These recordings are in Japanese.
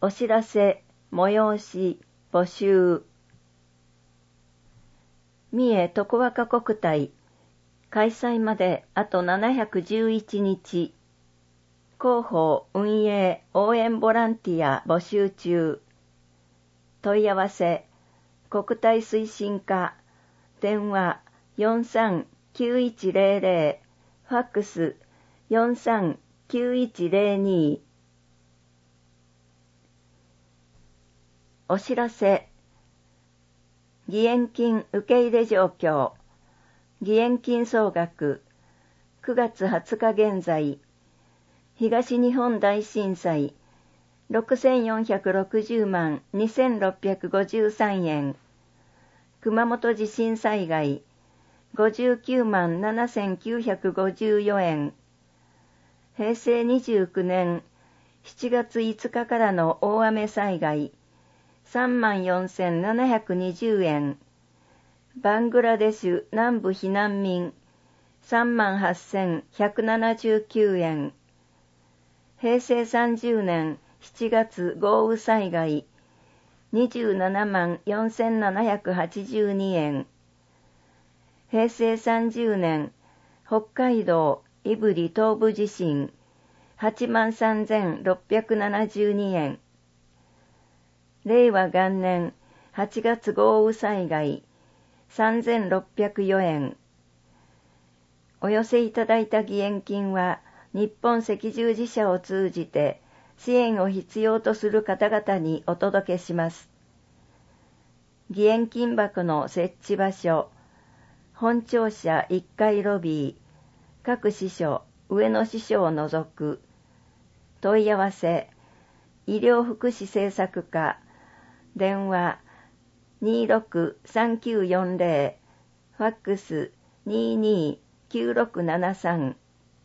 お知らせ、催し、募集。三重徳若国体、開催まであと711日。広報運営応援ボランティア募集中。問い合わせ、国体推進課、電話43-9100、ファックス43-9102。お知らせ。義援金受け入れ状況。義援金総額9月20日現在、東日本大震災6460万2653円、熊本地震災害59万7954円、平成29年7月5日からの大雨災害34,720円、バングラデシュ南部避難民38,179円、平成30年7月豪雨災害27万4,782円、平成30年北海道胆振東部地震83,672円、令和元年8月豪雨災害3,604円。お寄せいただいた義援金は日本赤十字社を通じて支援を必要とする方々にお届けします。義援金箱の設置場所、本庁舎1階ロビー、各支所、上野支所を除く。問い合わせ、医療福祉政策課、電話263940、ファックス229673。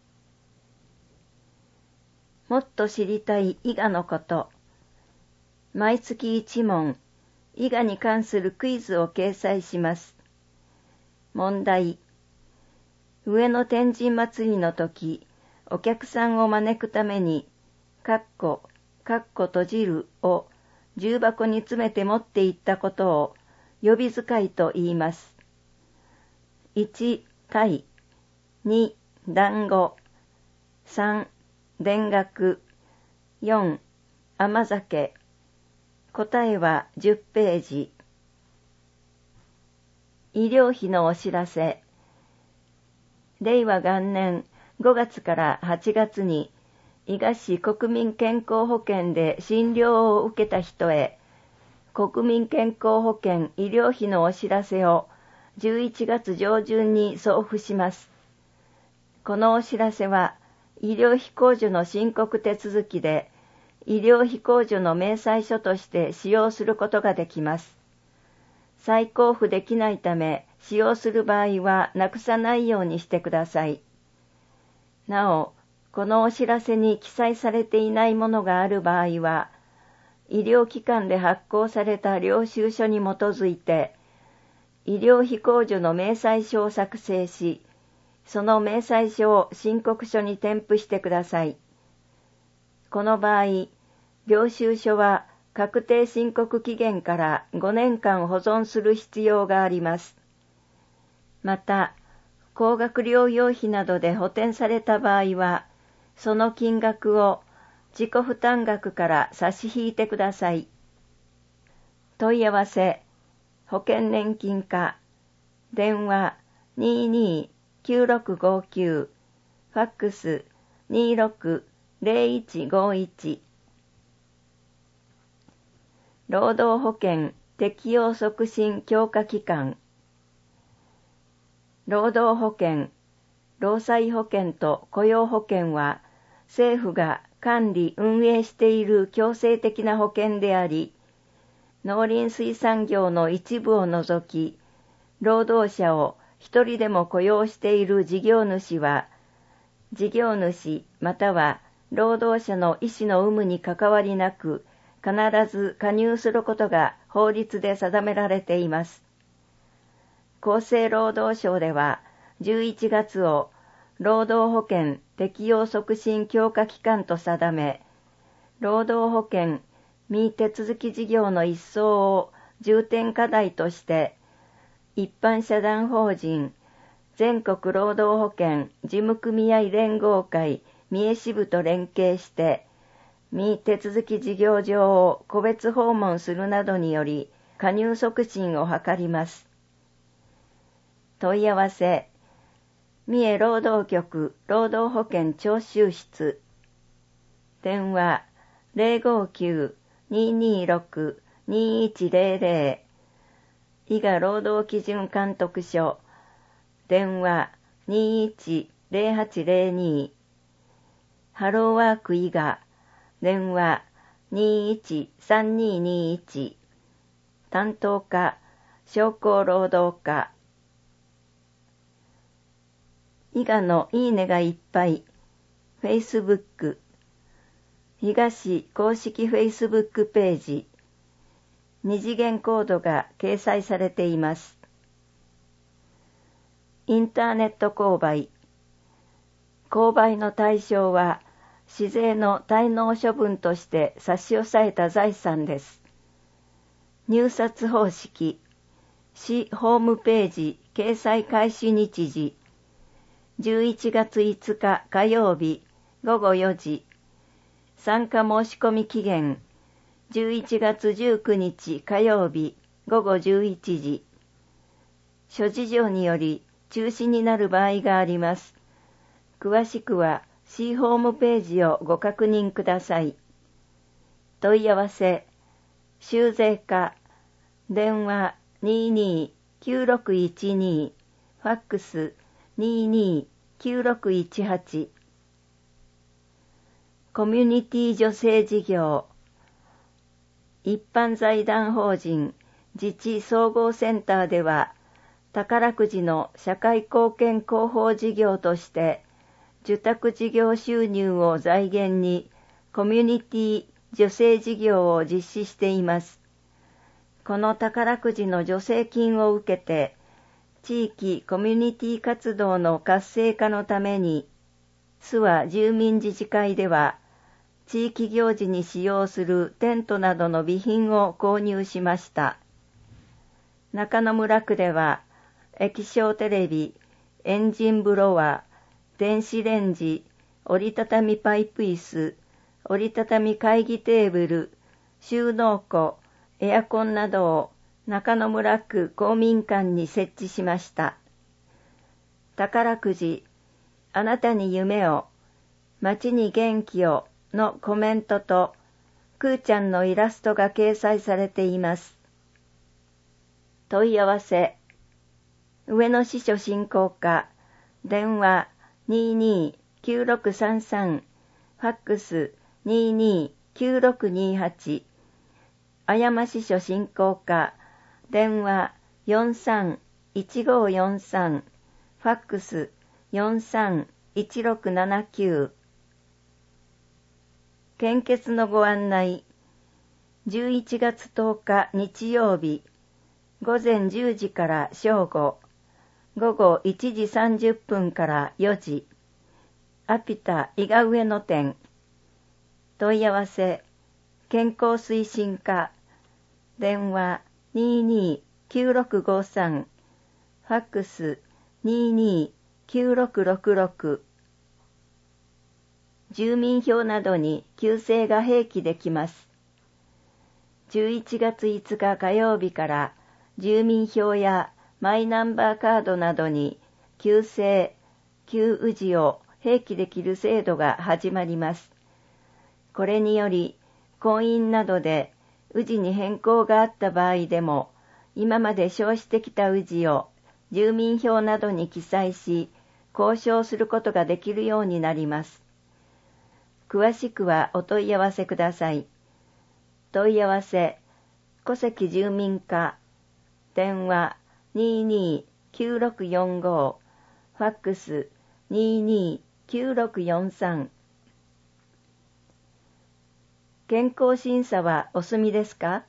もっと知りたい伊賀のこと。毎月1問、伊賀に関するクイズを掲載します。問題。上野天神祭りの時、お客さんを招くために、閉じるを重箱に詰めて持って行ったことを呼び遣いと言います。1、鯛。2、団子。3、田楽。4、甘酒。答えは10ページ。医療費のお知らせ。令和元年5月から8月に伊賀市国民健康保険で診療を受けた人へ、国民健康保険医療費のお知らせを11月上旬に送付します。このお知らせは、医療費控除の申告手続きで、医療費控除の明細書として使用することができます。再交付できないため、使用する場合はなくさないようにしてください。なお、このお知らせに記載されていないものがある場合は、医療機関で発行された領収書に基づいて、医療費控除の明細書を作成し、その明細書を申告書に添付してください。この場合、領収書は確定申告期限から5年間保存する必要があります。また、高額療養費などで補填された場合は、その金額を自己負担額から差し引いてください。問い合わせ、保険年金課、電話229659、ファックス260151。労働保険適用促進強化機関。労働保険、労災保険と雇用保険は政府が管理・運営している強制的な保険であり、農林水産業の一部を除き、労働者を一人でも雇用している事業主は、事業主または労働者の意思の有無に関わりなく、必ず加入することが法律で定められています。厚生労働省では11月を労働保険適用促進強化期間と定め、労働保険未手続き事業の一掃を重点課題として、一般社団法人全国労働保険事務組合連合会三重支部と連携して、未手続き事業場を個別訪問するなどにより加入促進を図ります。問い合わせ、三重労働局労働保険徴収室、電話059-226-2100、伊賀労働基準監督署、電話210802、ハローワーク伊賀、電話213221、担当課、商工労働課。伊賀のいいねがいっぱい、Facebook、伊賀市公式 Facebook ページ、二次元コードが掲載されています。インターネット購買。購買の対象は、市税の滞納処分として差し押さえた財産です。入札方式。市ホームページ掲載開始日時。11月5日火曜日午後4時。参加申し込み期限。11月19日火曜日午後11時。諸事情により中止になる場合があります。詳しくは市ホームページをご確認ください。問い合わせ、修税課、電話22-9612、ファックス22-9618。コミュニティ助成事業、一般財団法人自治総合センターでは、宝くじの社会貢献広報事業として、受託事業収入を財源にコミュニティ助成事業を実施しています。この宝くじの助成金を受けて、地域コミュニティ活動の活性化のために、諏訪住民自治会では、地域行事に使用するテントなどの備品を購入しました。中野村区では、液晶テレビ、エンジンブロワー、電子レンジ、折りたたみパイプ椅子、折りたたみ会議テーブル、収納庫、エアコンなどを中野村区公民館に設置しました。宝くじ、あなたに夢を、街に元気をのコメントと、くーちゃんのイラストが掲載されています。問い合わせ、上野支所振興課、電話22-9633、ファックス22-9628、綾間支所振興課、電話43-1543、ファックス43-1679。献血のご案内。11月10日日曜日、午前10時から正午、午後1時30分から4時、アピタ伊賀上野店。問い合わせ、健康推進課、電話22-9653、ファックス22-9666。住民票などに旧姓が併記できます。11月5日火曜日から住民票やマイナンバーカードなどに旧姓、旧氏を併記できる制度が始まります。これにより、婚姻などで氏に変更があった場合でも、今まで称してきた氏を住民票などに記載し、交渉することができるようになります。詳しくはお問い合わせください。問い合わせ、戸籍住民課、電話22-9645、ファックス22-9643。健康審査はお済みですか？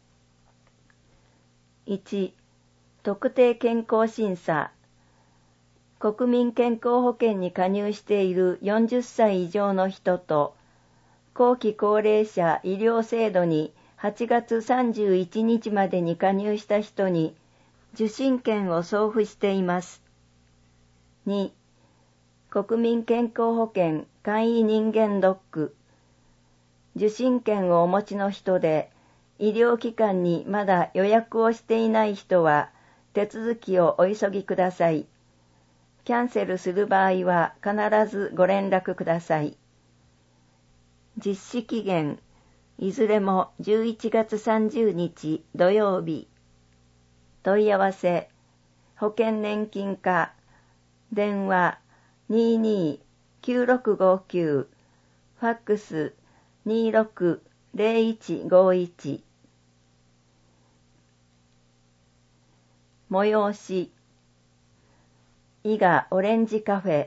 1. 特定健康審査。国民健康保険に加入している40歳以上の人と、後期高齢者医療制度に 8月31日までに加入した人に受診券を送付しています。2、国民健康保険簡易人間ドック。受診券をお持ちの人で、医療機関にまだ予約をしていない人は、手続きをお急ぎください。キャンセルする場合は必ずご連絡ください。実施期限、いずれも11月30日土曜日。問い合わせ、保険年金課、電話22-9659、ファックス26-0151。催し、伊賀オレンジカフェ。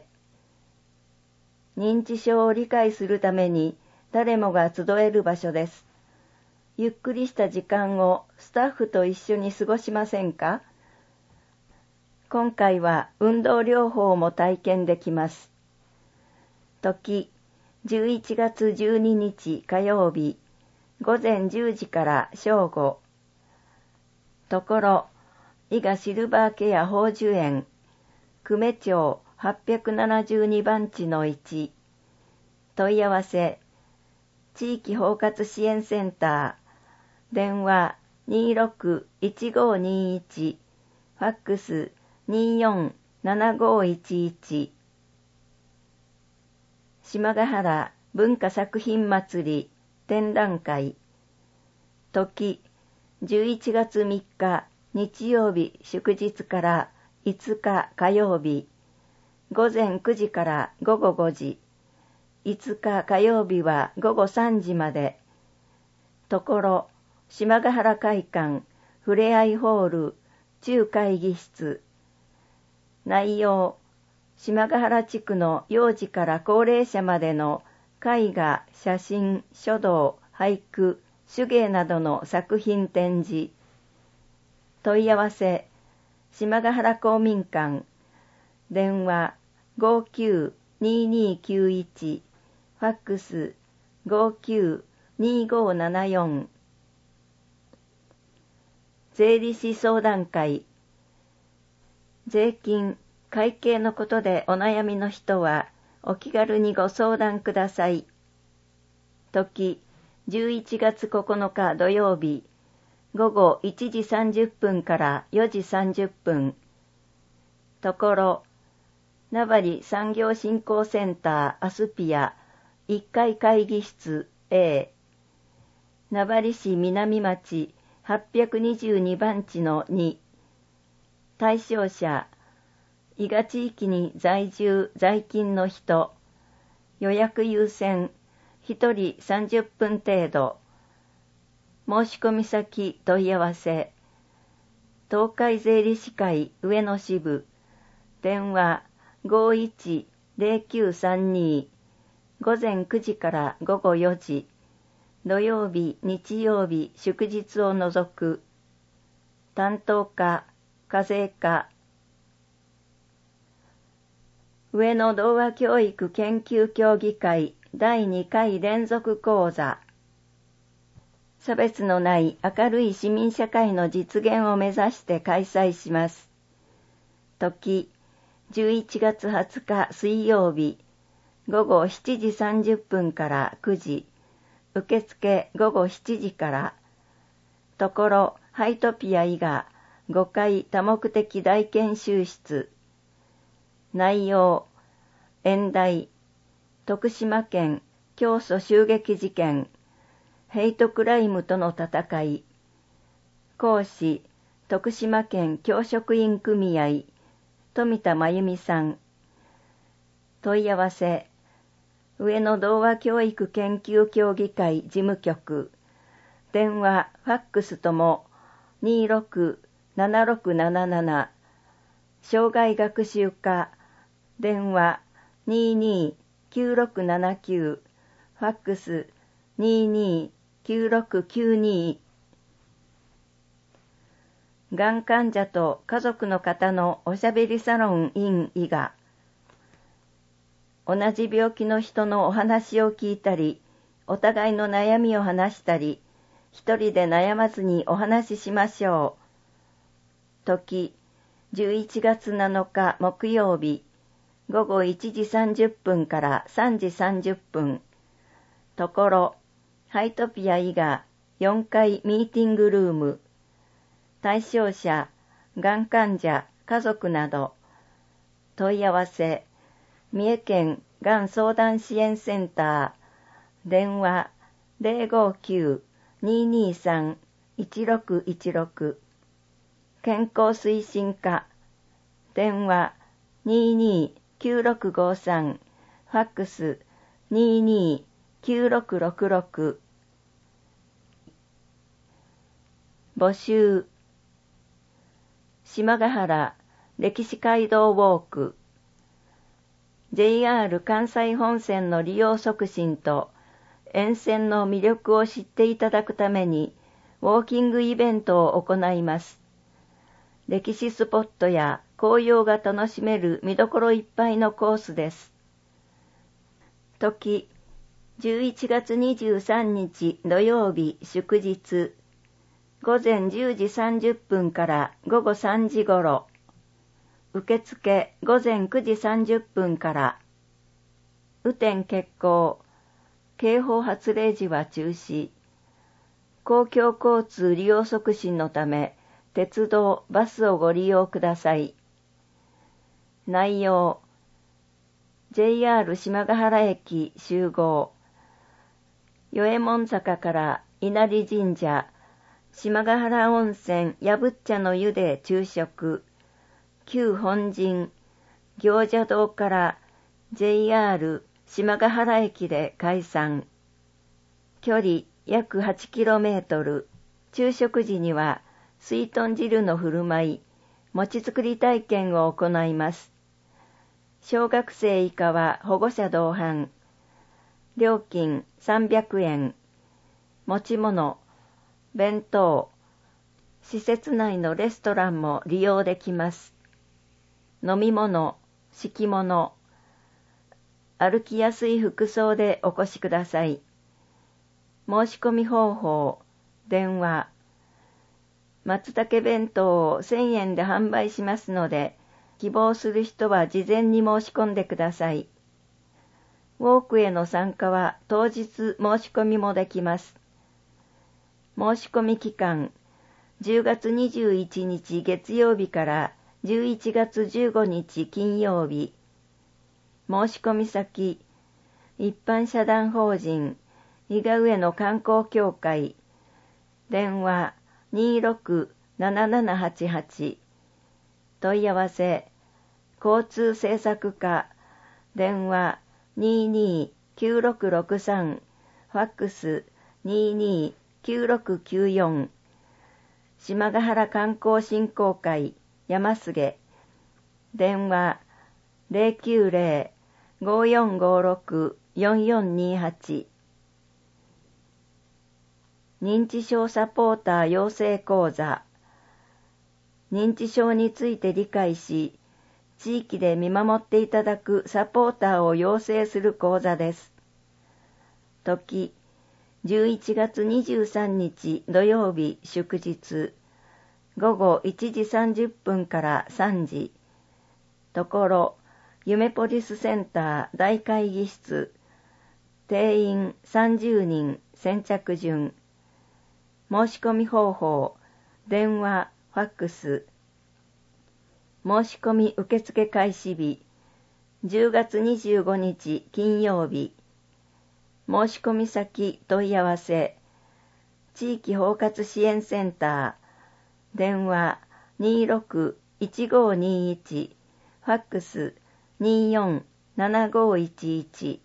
認知症を理解するために誰もが集える場所です。ゆっくりした時間をスタッフと一緒に過ごしませんか？今回は運動療法も体験できます。時、11月12日火曜日、午前10時から正午。ところ、伊賀シルバーケア宝珠園、久米町872番地の1。問い合わせ、地域包括支援センター、電話26-1521、ファックス24-7511。島ヶ原文化作品祭り展覧会。時、11月3日日曜日祝日から5日火曜日、午前9時から午後5時、5日火曜日は午後3時まで。ところ、島ヶ原会館ふれあいホール中会議室。内容、島ヶ原地区の幼児から高齢者までの絵画、写真、書道、俳句、手芸などの作品展示。問い合わせ、島ヶ原公民館、電話59-2291、ファックス59-2574。税理士相談会。税金、会計のことでお悩みの人はお気軽にご相談ください。時、11月9日土曜日、午後1時30分から4時30分。ところ、名張産業振興センターアスピア1階会議室 A。名張市南町822番地の2。対象者、伊賀地域に在住在勤の人。予約優先、1人30分程度。申し込み先問い合わせ。東海税理士会上野支部。電話51-0932。午前9時から午後4時。土曜日、日曜日、祝日を除く。担当課、課税課。上野童話教育研究協議会第2回連続講座。差別のない明るい市民社会の実現を目指して開催します。時、11月20日水曜日、午後7時30分から9時、受付午後7時から。ところ、ハイトピア伊賀5階多目的大研修室。内容、演題、徳島県教祖襲撃事件、ヘイトクライムとの戦い。講師、徳島県教職員組合、富田真由美さん。問い合わせ、上野童話教育研究協議会事務局。電話、ファックスとも26-7677。障害学習課。電話22-9679。ファックス22-9692。がん患者と家族の方のおしゃべりサロン in 伊賀。同じ病気の人のお話を聞いたり、お互いの悩みを話したり、 一人で悩まずにお話ししましょう。時、11月7日木曜日、午後1時30分から3時30分。ところ、ハイトピア伊賀4階ミーティングルーム。対象者、がん患者、家族など。問い合わせ、三重県がん相談支援センター。電話、059-223-1616。健康推進課。電話、22-9653。ファックス、22-9666。募集。島ヶ原歴史街道ウォーク。JR 関西本線の利用促進と沿線の魅力を知っていただくためにウォーキングイベントを行います。歴史スポットや紅葉が楽しめる見どころいっぱいのコースです。時、11月23日土曜日祝日、午前10時30分から午後3時ごろ。受付午前9時30分から。雨天決行。警報発令時は中止。公共交通利用促進のため、鉄道、バスをご利用ください。内容。JR 島ヶ原駅集合。与右衛門坂から稲荷神社、島ヶ原温泉やぶっちゃの湯で昼食。旧本陣、行者堂から JR 島ヶ原駅で解散。距離約 8km。昼食時には水豚汁の振る舞い、餅作り体験を行います。小学生以下は保護者同伴。料金300円。持ち物、弁当、施設内のレストランも利用できます。飲み物、敷物、歩きやすい服装でお越しください。申し込み方法、電話。松茸弁当を1000円で販売しますので、希望する人は事前に申し込んでください。ウォークへの参加は当日申し込みもできます。申し込み期間、10月21日月曜日から11月15日金曜日。申し込み先、一般社団法人伊賀上野観光協会。電話267788。問い合わせ、交通政策課。電話229663。ファックス229694。島ヶ原観光振興会山菅。電話090-5456-4428。認知症サポーター養成講座。認知症について理解し、地域で見守っていただくサポーターを養成する講座です。時、11月23日土曜日祝日、午後1時30分から3時。ところ、夢ポリスセンター大会議室。定員30人先着順。申し込み方法、電話、ファックス。申し込み受付開始日、10月25日金曜日。申し込み先問い合わせ、地域包括支援センター、電話261521、ファックス247511。